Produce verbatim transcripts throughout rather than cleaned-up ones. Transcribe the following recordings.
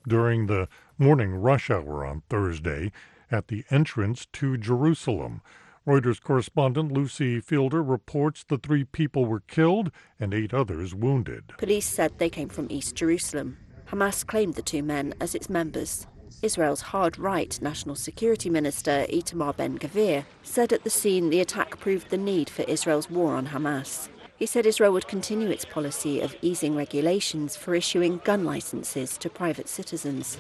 during the morning rush hour on Thursday at the entrance to Jerusalem. Reuters correspondent Lucy Fielder reports the three people were killed and eight others wounded. Police said they came from East Jerusalem. Hamas claimed the two men as its members. Israel's hard-right National Security Minister Itamar Ben-Gvir said at the scene the attack proved the need for Israel's war on Hamas. He said Israel would continue its policy of easing regulations for issuing gun licenses to private citizens.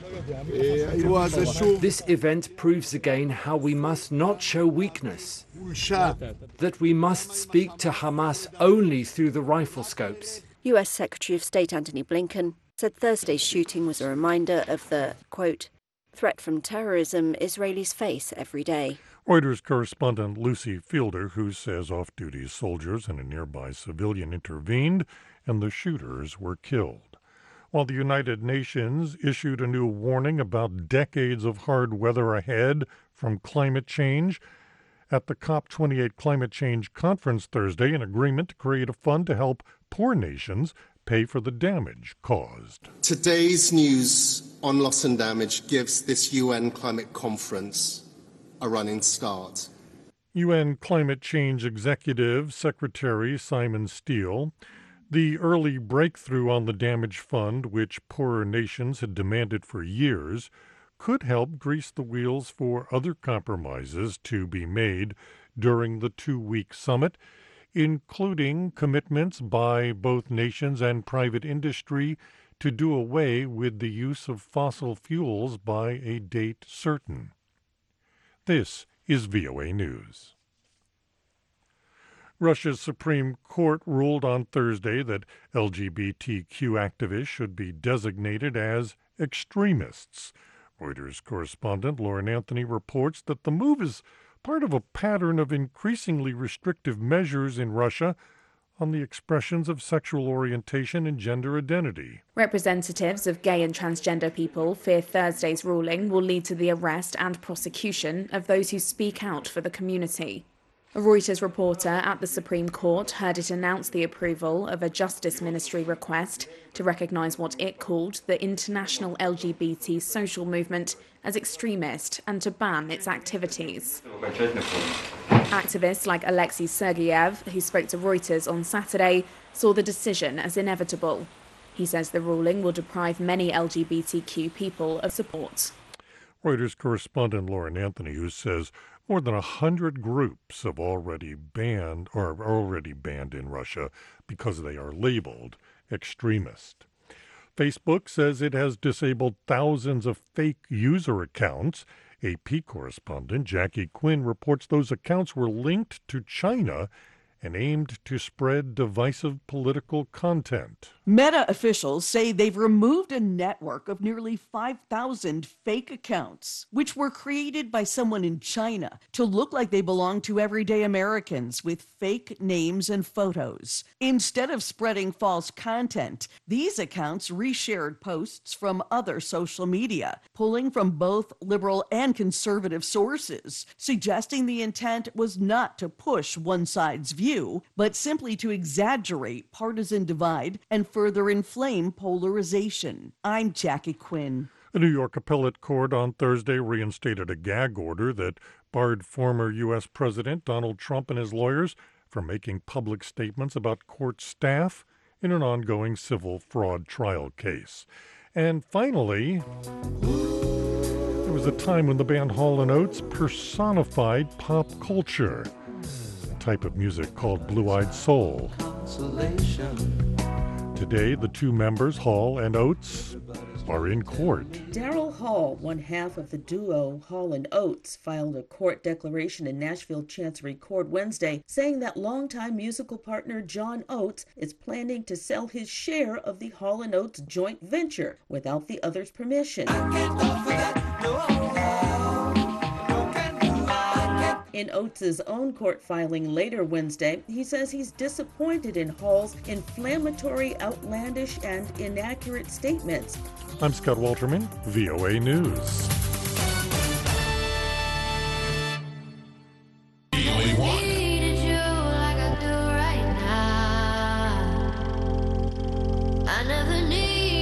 This event proves again how we must not show weakness, that we must speak to Hamas only through the rifle scopes. U S Secretary of State Antony Blinken said Thursday's shooting was a reminder of the, quote, threat from terrorism Israelis face every day. Reuters correspondent Lucy Fielder, who says off-duty soldiers and a nearby civilian intervened and the shooters were killed. While the United Nations issued a new warning about decades of hard weather ahead from climate change, at the COP twenty-eight Climate Change Conference Thursday, an agreement to create a fund to help poor nations pay for the damage caused. Today's news on loss and damage gives this U N climate conference a running start. U N Climate Change Executive Secretary Simon Steele, the early breakthrough on the damage fund, which poorer nations had demanded for years, could help grease the wheels for other compromises to be made during the two-week summit, including commitments by both nations and private industry to do away with the use of fossil fuels by a date certain. This is V O A News. Russia's Supreme Court ruled on Thursday that L G B T Q activists should be designated as extremists. Reuters correspondent Lauren Anthony reports that the move is part of a pattern of increasingly restrictive measures in Russia on the expressions of sexual orientation and gender identity. Representatives of gay and transgender people fear Thursday's ruling will lead to the arrest and prosecution of those who speak out for the community. A Reuters reporter at the Supreme Court heard it announce the approval of a Justice Ministry request to recognise what it called the international L G B T social movement as extremist and to ban its activities. Activists like Alexei Sergeyev, who spoke to Reuters on Saturday, saw the decision as inevitable. He says the ruling will deprive many L G B T Q people of support. Reuters correspondent Lauren Anthony, who says more than a hundred groups have already banned or are already banned in Russia because they are labeled extremist. Facebook says it has disabled thousands of fake user accounts. A P correspondent Jackie Quinn reports those accounts were linked to China and aimed to spread divisive political content. Meta officials say they've removed a network of nearly five thousand fake accounts, which were created by someone in China to look like they belong to everyday Americans with fake names and photos. Instead of spreading false content, these accounts reshared posts from other social media, pulling from both liberal and conservative sources, suggesting the intent was not to push one side's view, but simply to exaggerate partisan divide and further inflame polarization. I'm Jackie Quinn. The New York Appellate Court on Thursday reinstated a gag order that barred former U S President Donald Trump and his lawyers from making public statements about court staff in an ongoing civil fraud trial case. And finally, there was a time when the band Hall and Oates personified pop culture, a type of music called blue-eyed soul. Today, the two members, Hall and Oates, are in court. Daryl Hall, one half of the duo Hall and Oates, filed a court declaration in Nashville Chancery Court Wednesday saying that longtime musical partner John Oates is planning to sell his share of the Hall and Oates joint venture without the other's permission. In Oates' own court filing later Wednesday, he says he's disappointed in Hall's inflammatory, outlandish, and inaccurate statements. I'm Scott Walterman, V O A News.